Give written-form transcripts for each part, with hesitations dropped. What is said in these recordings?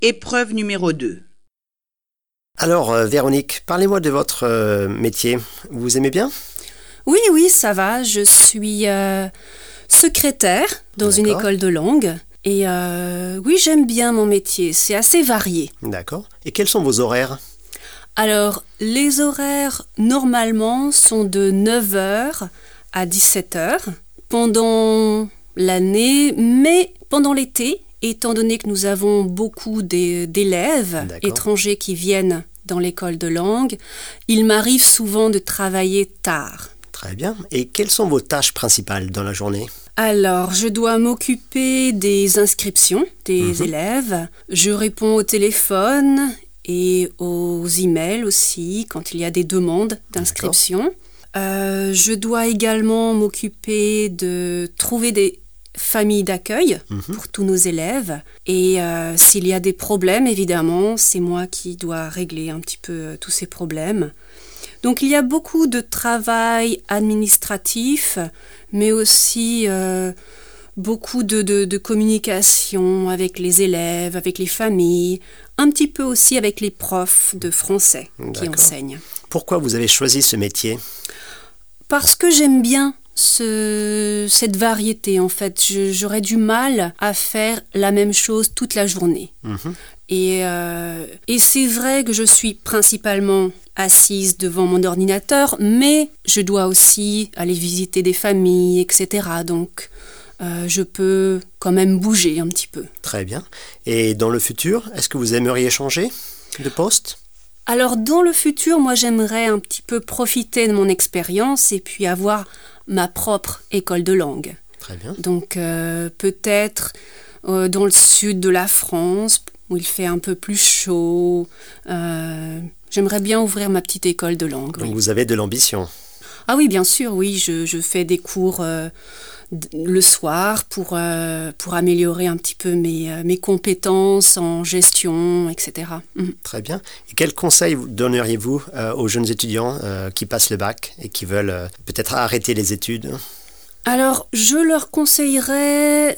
Épreuve numéro 2. Alors, Véronique, parlez-moi de votre métier. Vous aimez bien? Oui, ça va. Je suis secrétaire dans une D'accord. école de langue. Et oui, j'aime bien mon métier. C'est assez varié. D'accord. Et quels sont vos horaires? Alors, les horaires, normalement, sont de 9 heures à 17 heures pendant l'année, mais pendant l'été, étant donné que nous avons beaucoup d'élèves D'accord. étrangers qui viennent dans l'école de langue, il m'arrive souvent de travailler tard. Très bien. Et quelles sont vos tâches principales dans la journée? Alors, je dois m'occuper des inscriptions des élèves. Je réponds au téléphone et aux emails aussi quand il y a des demandes d'inscription. Je dois également m'occuper de trouver des familles d'accueil pour tous nos élèves. Et s'il y a des problèmes, évidemment, c'est moi qui dois régler un petit peu tous ces problèmes. Donc il y a beaucoup de travail administratif, mais aussi beaucoup de communication avec les élèves, avec les familles, un petit peu aussi avec les profs de français qui D'accord. enseignent. Pourquoi vous avez choisi ce métier? Parce que j'aime bien cette variété, en fait. J'aurais du mal à faire la même chose toute la journée. Et c'est vrai que je suis principalement assise devant mon ordinateur, mais je dois aussi aller visiter des familles, etc. Donc, je peux quand même bouger un petit peu. Très bien. Et dans le futur, est-ce que vous aimeriez changer de poste? Alors, dans le futur, moi, j'aimerais un petit peu profiter de mon expérience et puis avoir ma propre école de langue. Très bien. Donc, peut-être dans le sud de la France, où il fait un peu plus chaud. J'aimerais bien ouvrir ma petite école de langue. Donc Oui. vous avez de l'ambition. Ah oui, bien sûr, oui. Je fais des cours le soir pour améliorer un petit peu mes compétences en gestion, etc. Très bien. Et quels conseils donneriez-vous aux jeunes étudiants qui passent le bac et qui veulent peut-être arrêter les études? Alors, je leur conseillerais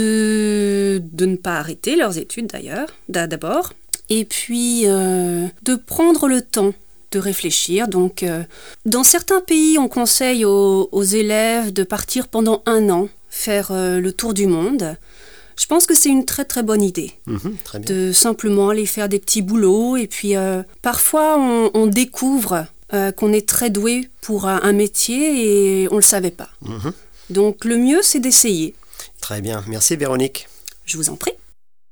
de ne pas arrêter leurs études d'abord, et puis de prendre le temps de réfléchir. Donc, dans certains pays, on conseille aux élèves de partir pendant 1 an, faire le tour du monde. Je pense que c'est une très très bonne idée. Très bien. De simplement aller faire des petits boulots, et puis parfois on découvre qu'on est très doué pour un métier et on ne le savait pas. Donc le mieux, c'est d'essayer. Très bien. Merci Véronique. Je vous en prie.